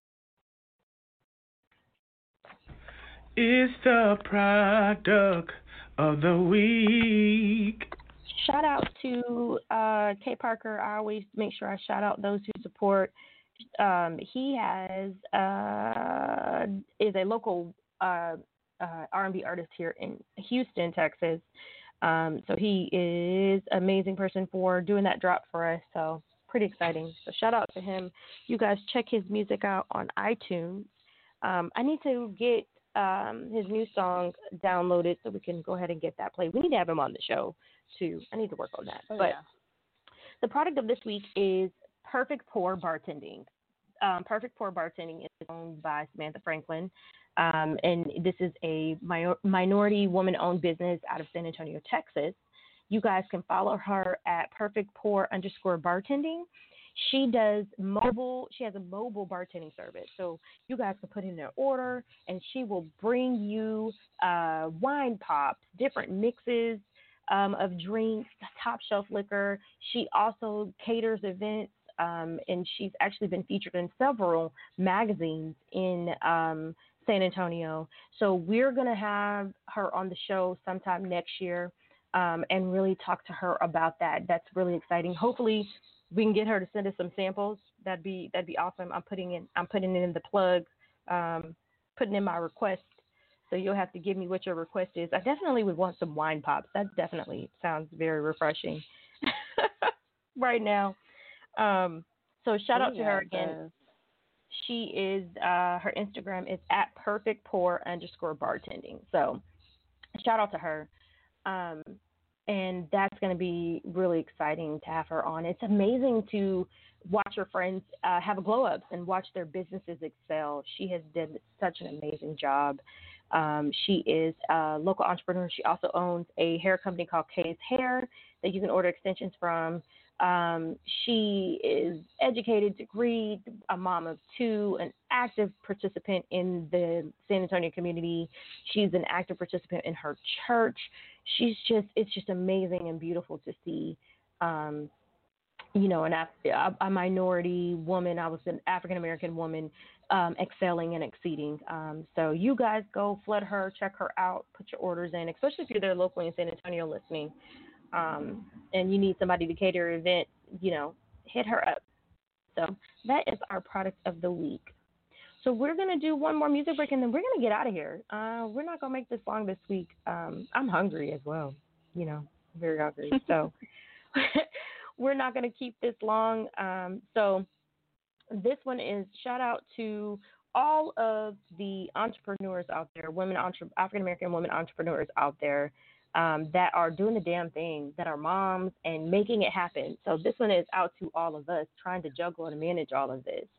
It's the product of the week. Shout out to K Parker. I always make sure I shout out those who support. He is a local R&B artist here in Houston, Texas. So he is an amazing person for doing that drop for us. So pretty exciting. So shout out to him. You guys check his music out on iTunes. I need to get his new song downloaded so we can go ahead and get that played. We need to have him on the show too. I need to work on that. But the product of this week is Perfect Pour Bartending. Perfect Pour Bartending is owned by Samantha Franklin. And this is a minority woman-owned business out of San Antonio, Texas. You guys can follow her at perfectpour_bartending. She has a mobile bartending service. So you guys can put in an order, and she will bring you wine pops, different mixes of drinks, top shelf liquor. She also caters events, and she's actually been featured in several magazines in San Antonio. So we're going to have her on the show sometime next year and really talk to her about that. That's really exciting. Hopefully we can get her to send us some samples. That'd be awesome. I'm putting it in the plug, putting in my request. So you'll have to give me what your request is. I definitely would want some wine pops. That definitely sounds very refreshing. right now. So shout out to her again. She is her Instagram is at perfectpour_bartending. So shout out to her. And that's going to be really exciting to have her on. It's amazing to watch her friends have a glow up and watch their businesses excel. She has done such an amazing job. She is a local entrepreneur. She also owns a hair company called Kay's Hair that you can order extensions from. She is educated, degreed, a mom of two, an active participant in the San Antonio community. She's an active participant in her church. It's just amazing and beautiful to see, a minority woman. I was an African-American woman, excelling and exceeding. So you guys go flood her, check her out, put your orders in, especially if you're there locally in San Antonio listening. And you need somebody to cater your event, hit her up. So that is our product of the week. So we're going to do one more music break, and then we're going to get out of here. We're not going to make this long this week. I'm hungry as well, very hungry. So we're not going to keep this long. So this one is shout out to all of the entrepreneurs out there, African-American women entrepreneurs out there, that are doing the damn thing, that are moms and making it happen. So this one is out to all of us trying to juggle and manage all of this.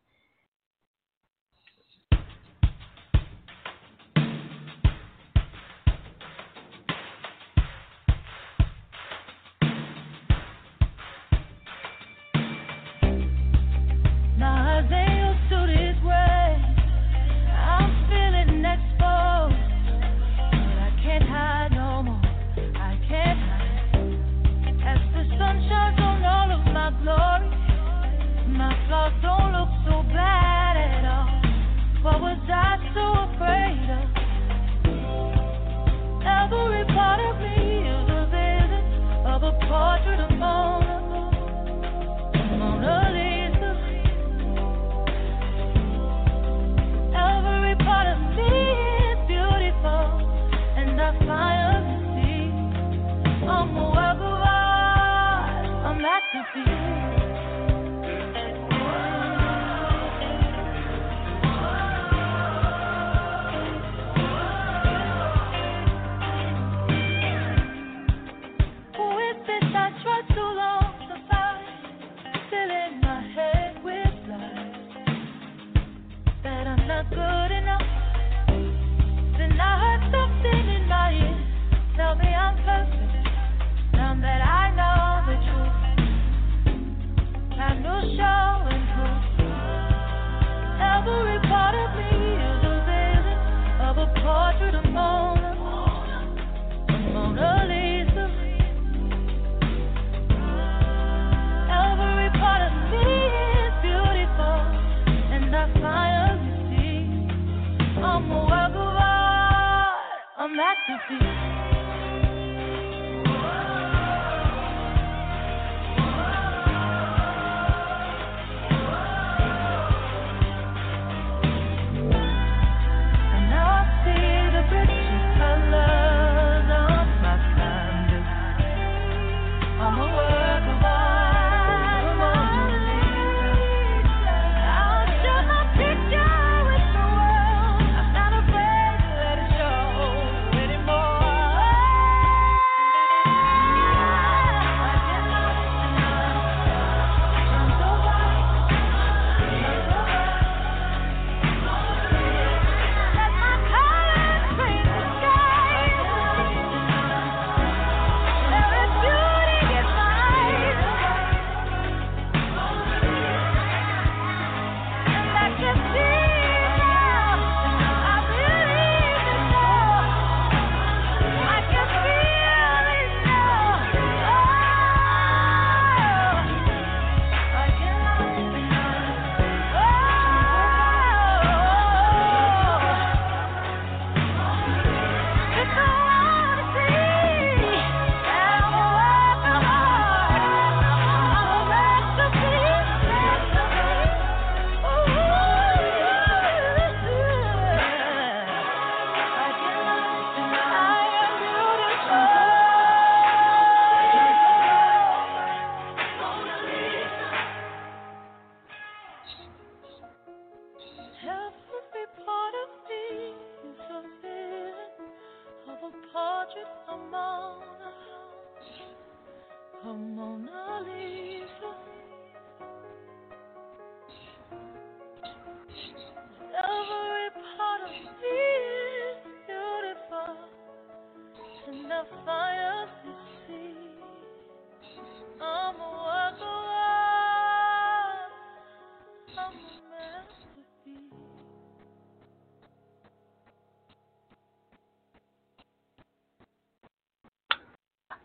Don't look so bad at all. What was I so afraid of? Every part of me is a vision of a portrait of Mona Lisa. Every part of me is beautiful, and I finally see I'm a work of art, a masterpiece. Good enough. Then I heard something in my ear tell me I'm perfect. Now that I know the truth, I know show and proof. Every part of me is a vision of a portrait of Mona Lisa. Every part of me is beautiful, and I finally I'm a work of art, a masterpiece.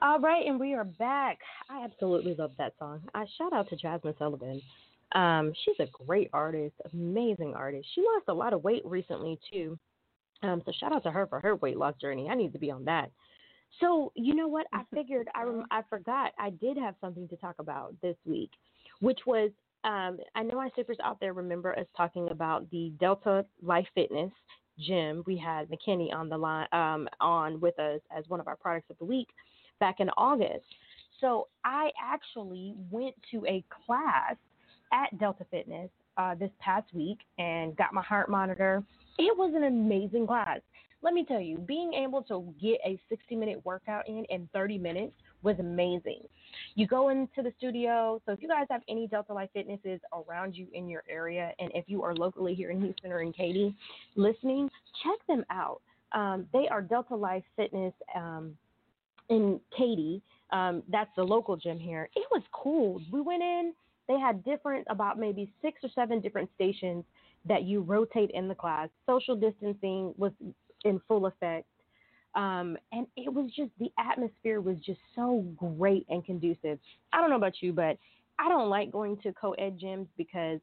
All right, and we are back. I absolutely love that song. Shout out to Jasmine Sullivan. She's a great artist, amazing artist. She lost a lot of weight recently too. So shout out to her for her weight loss journey. I need to be on that. So you know what? I figured I forgot I did have something to talk about this week, which was I know my supers out there remember us talking about the Delta Life Fitness gym. We had McKinney on the line on with us as one of our products of the week back in August. So I actually went to a class at Delta Fitness this past week and got my heart monitor. It was an amazing class. Let me tell you, being able to get a 60-minute workout in 30 minutes was amazing. You go into the studio. So if you guys have any Delta Life Fitnesses around you in your area, and if you are locally here in Houston or in Katy listening, check them out. They are Delta Life Fitness in Katy. That's the local gym here. It was cool. We went in. They had about maybe 6 or 7 different stations that you rotate in the class. Social distancing was in full effect. And it was just, the atmosphere was just so great and conducive. I don't know about you, but I don't like going to co-ed gyms because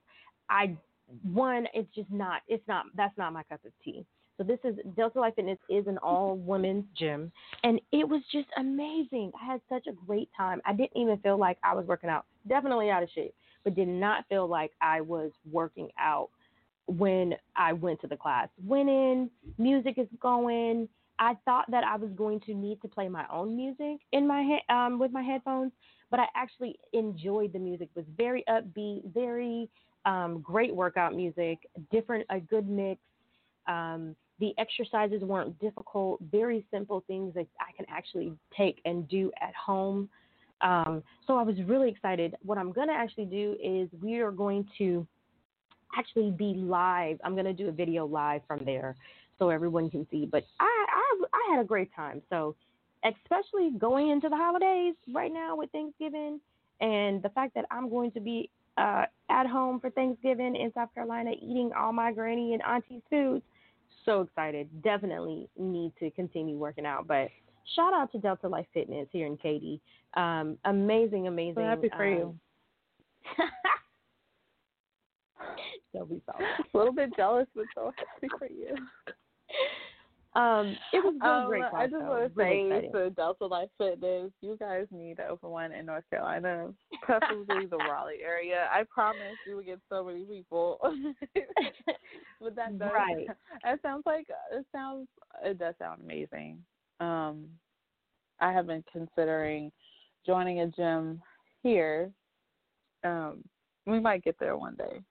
that's not my cup of tea. So this is, Delta Life Fitness is an all women's gym, and it was just amazing. I had such a great time. I didn't even feel like I was working out. Definitely out of shape, but did not feel like I was working out when I went to the class. Went in, music is going. I thought that I was going to need to play my own music in my with my headphones, but I actually enjoyed the music. It was very upbeat, very great workout music, a good mix. The exercises weren't difficult, very simple things that I can actually take and do at home. So I was really excited. What I'm going to actually do is we are going to actually be live. I'm going to do a video live from there so everyone can see. But I had a great time. So especially going into the holidays right now with Thanksgiving and the fact that I'm going to be at home for Thanksgiving in South Carolina eating all my granny and auntie's foods. So excited. Definitely need to continue working out. But shout out to Delta Life Fitness here in Katy. Amazing. So happy for you. Don't be sorry. A little bit jealous, but so happy for you. It was really great. I just want to say to Delta Life Fitness, you guys need to open one in North Carolina, preferably the Raleigh area. I promise you will get so many people. But that does, right. It does sound amazing. I have been considering joining a gym here. We might get there one day.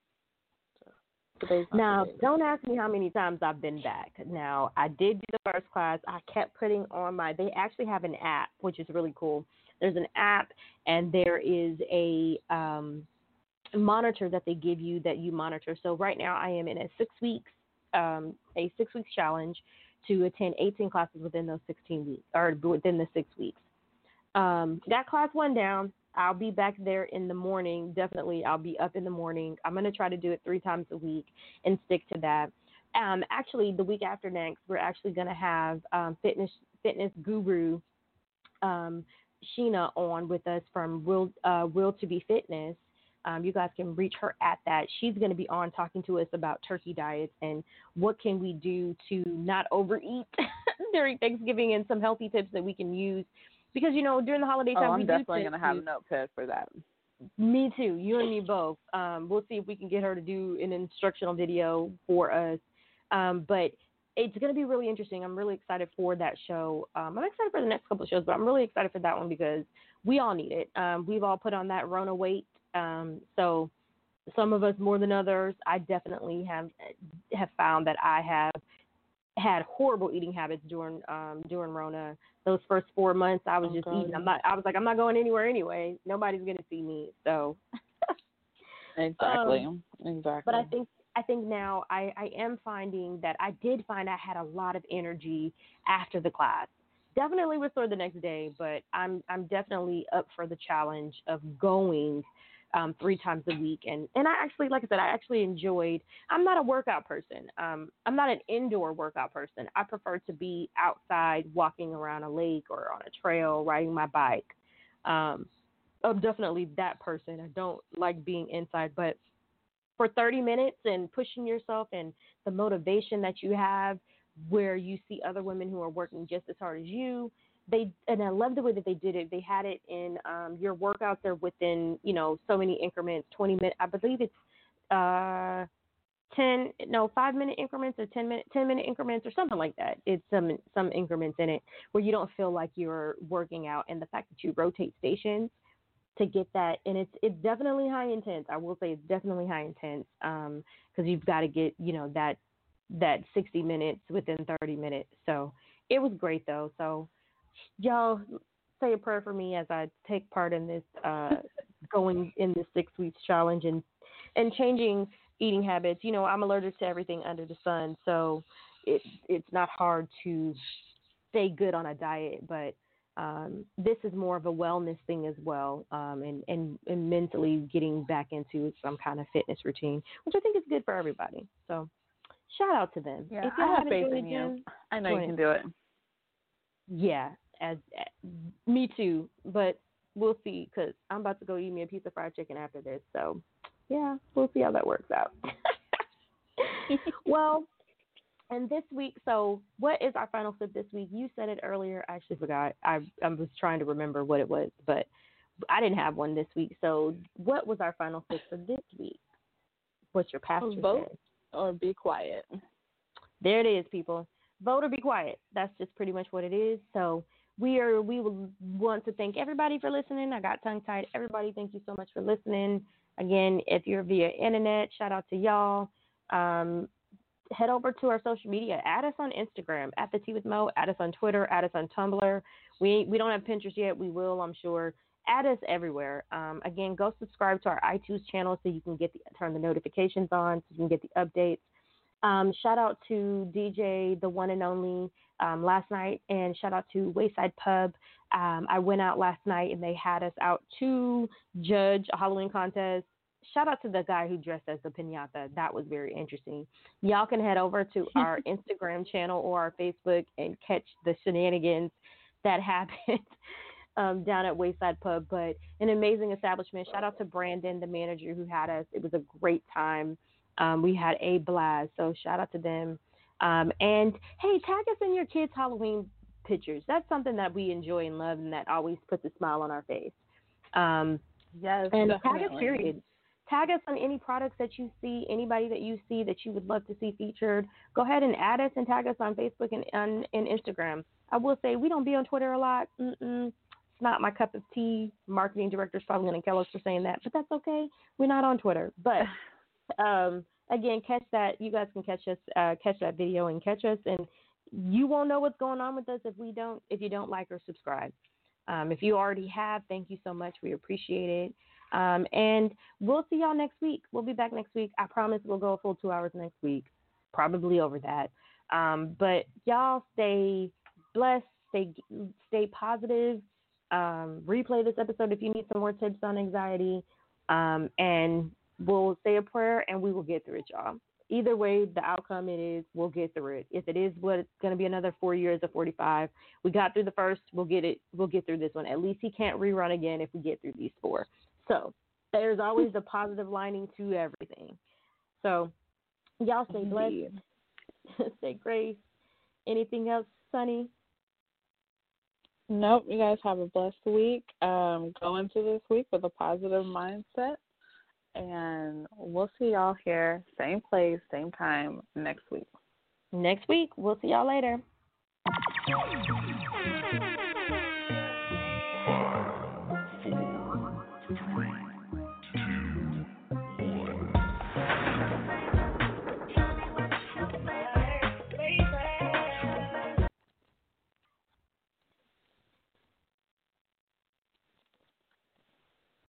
Now, don't ask me how many times I've been back. Now, I did do the first class. I kept putting on they actually have an app, which is really cool. There's an app, and there is a monitor that they give you that you monitor. So right now I am in a 6 weeks challenge to attend 18 classes within those 16 weeks, or within the 6 weeks. That class went down. I'll be back there in the morning. Definitely, I'll be up in the morning. I'm going to try to do it 3 times a week and stick to that. Actually, the week after next, we're actually going to have fitness guru Sheena on with us from Will to Be Fitness. You guys can reach her at that. She's going to be on talking to us about turkey diets and what can we do to not overeat during Thanksgiving and some healthy tips that we can use. Because, during the holiday time, I'm definitely going to have a notepad for that. Me too. You and me both. We'll see if we can get her to do an instructional video for us. But it's going to be really interesting. I'm really excited for that show. I'm excited for the next couple of shows, but I'm really excited for that one because we all need it. We've all put on that Rona weight. So some of us more than others. I definitely have found that I have had horrible eating habits during Rona. Those first 4 months, I was just eating. I'm not going anywhere anyway. Nobody's going to see me. So exactly. But I think now I am finding that I had a lot of energy after the class. Definitely was sore the next day, but I'm definitely up for the challenge of going 3 times a week. And I actually, like I said, I actually enjoyed, I'm not a workout person. I'm not an indoor workout person. I prefer to be outside walking around a lake or on a trail, riding my bike. I'm definitely that person. I don't like being inside, but for 30 minutes and pushing yourself and the motivation that you have where you see other women who are working just as hard as you, and I love the way that they did it. They had it in your workouts are within, so many increments, 20 minutes. I believe it's 5-minute increments or 10-minute increments or something like that. It's some increments in it where you don't feel like you're working out, and the fact that you rotate stations to get that, and it's definitely high intense. I will say it's definitely high intense because you've got to get that 60 minutes within 30 minutes. So it was great though. So y'all say a prayer for me as I take part in this going in this 6 weeks challenge and changing eating habits. I'm allergic to everything under the sun, so it's not hard to stay good on a diet, but this is more of a wellness thing as well, and mentally getting back into some kind of fitness routine, which I think is good for everybody. So shout out to them. Yeah, I have faith in you. I know you can do it. Yeah, as me too, but we'll see, because I'm about to go eat me a piece of fried chicken after this. So, yeah, we'll see how that works out. Well, and this week, so what is our final sip this week? You said it earlier. I actually forgot. I was trying to remember what it was, but I didn't have one this week. So what was our final sip for this week? What's your pastor Vote said? Or be quiet. There it is, people. Vote or be quiet. That's just pretty much what it is. So we would want to thank everybody for listening. I got tongue-tied. Everybody, thank you so much for listening. Again, if you're via internet, shout out to y'all. Head over to our social media. Add us on Instagram, at The Tea with Mo. Add us on Twitter. Add us on Tumblr. We don't have Pinterest yet. We will, I'm sure. Add us everywhere. Again, go subscribe to our iTunes channel so you can turn the notifications on, so you can get the updates. Shout out to DJ, the one and only, last night, and shout out to Wayside Pub. I went out last night and they had us out to judge a Halloween contest. Shout out to the guy who dressed as the piñata. That was very interesting. Y'all can head over to our Instagram channel or our Facebook and catch the shenanigans that happened down at Wayside Pub. But an amazing establishment. Shout out to Brandon, the manager who had us. It was a great time. We had a blast. So shout out to them. And hey, tag us in your kids' Halloween pictures. That's something that we enjoy and love, and that always puts a smile on our face. Yes, and definitely. Tag us, period. Tag us on any products that you see, anybody that you see that you would love to see featured. Go ahead and add us and tag us on Facebook and Instagram. I will say we don't be on Twitter a lot. It's not my cup of tea. Marketing director's probably going to kill us for saying that, but that's okay. We're not on Twitter. But again, catch that. You guys can catch us, catch that video and catch us, and you won't know what's going on with us if you don't like or subscribe. If you already have, thank you so much. We appreciate it. And we'll see y'all next week. We'll be back next week. I promise we'll go a full 2 hours next week, probably over that. But y'all stay blessed, stay positive. Replay this episode if you need some more tips on anxiety. And we'll say a prayer and we will get through it, y'all. Either way, the outcome it is, we'll get through it. If it is what it's going to be another 4 years or 45, we got through the first, we'll get through this one. At least he can't rerun again if we get through these 4. So there's always a positive lining to everything. So y'all stay blessed. Stay grace. Anything else, Sunny? Nope. You guys have a blessed week. Go into this week with a positive mindset. And we'll see y'all here, same place, same time, next week. Next week. We'll see y'all later. 5, 4, 3,